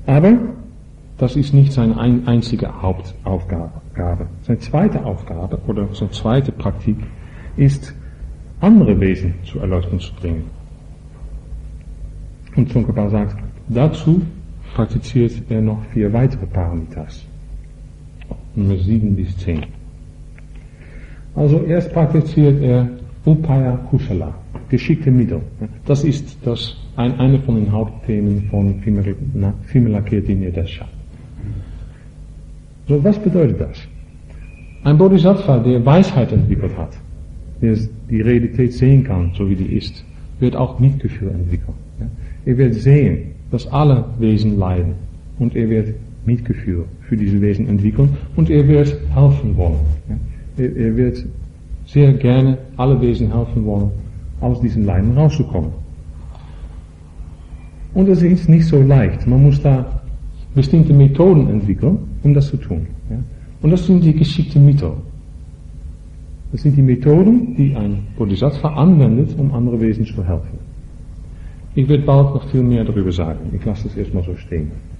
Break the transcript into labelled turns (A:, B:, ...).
A: Aber das ist nicht seine einzige Hauptaufgabe. Seine zweite Aufgabe oder seine zweite Praktik ist, andere Wesen zur Erleuchtung zu bringen. Und Tsongkhapa sagt, dazu praktiziert er noch 4 weitere Paramitas. Nummer 7 bis 10. Also erst praktiziert er Upaya Kusala, geschickte Mittel. Das ist eine von den Hauptthemen von Vimalakirti Nirdesha. So, was bedeutet das? Ein Bodhisattva, der Weisheit entwickelt hat, der die Realität sehen kann, so wie die ist, wird auch Mitgefühl entwickeln. Er wird sehen, dass alle Wesen leiden und er wird Mitgefühl für diese Wesen entwickeln und er wird helfen wollen. Er wird sehr gerne alle Wesen helfen wollen, aus diesem Leiden rauszukommen. Und es ist nicht so leicht. Man muss da bestimmte Methoden entwickeln, um das zu tun. Und das sind die geschickten Mittel. Das sind die Methoden, die ein Bodhisattva anwendet, um andere Wesen zu helfen. Ich werde bald noch viel mehr darüber sagen. Ich lasse es erstmal so stehen.